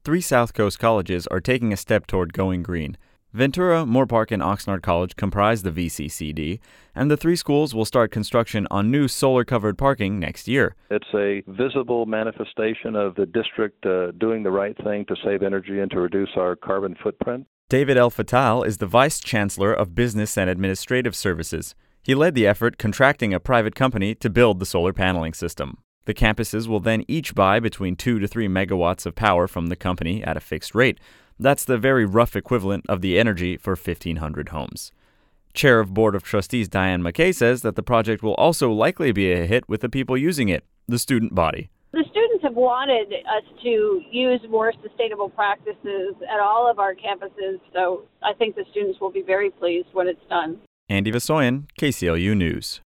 Three South Coast colleges are taking a step toward going green. Ventura, Moorpark, and Oxnard College comprise the VCCD, and the three schools will start construction on new solar-covered parking next year. It's a visible manifestation of the district doing the right thing to save energy and to reduce our carbon footprint. David El Fattal is the Vice Chancellor of Business and Administrative Services. He led the effort contracting a private company to build the solar paneling system. The campuses will then each buy between 2 to 3 megawatts of power from the company at a fixed rate. That's the very rough equivalent of the energy for 1,500 homes. Chair of Board of Trustees Diane McKay says that the project will also likely be a hit with the people using it, the student body. The students have wanted us to use more sustainable practices at all of our campuses, so I think the students will be very pleased when it's done. Andy Vasoyan, KCLU News.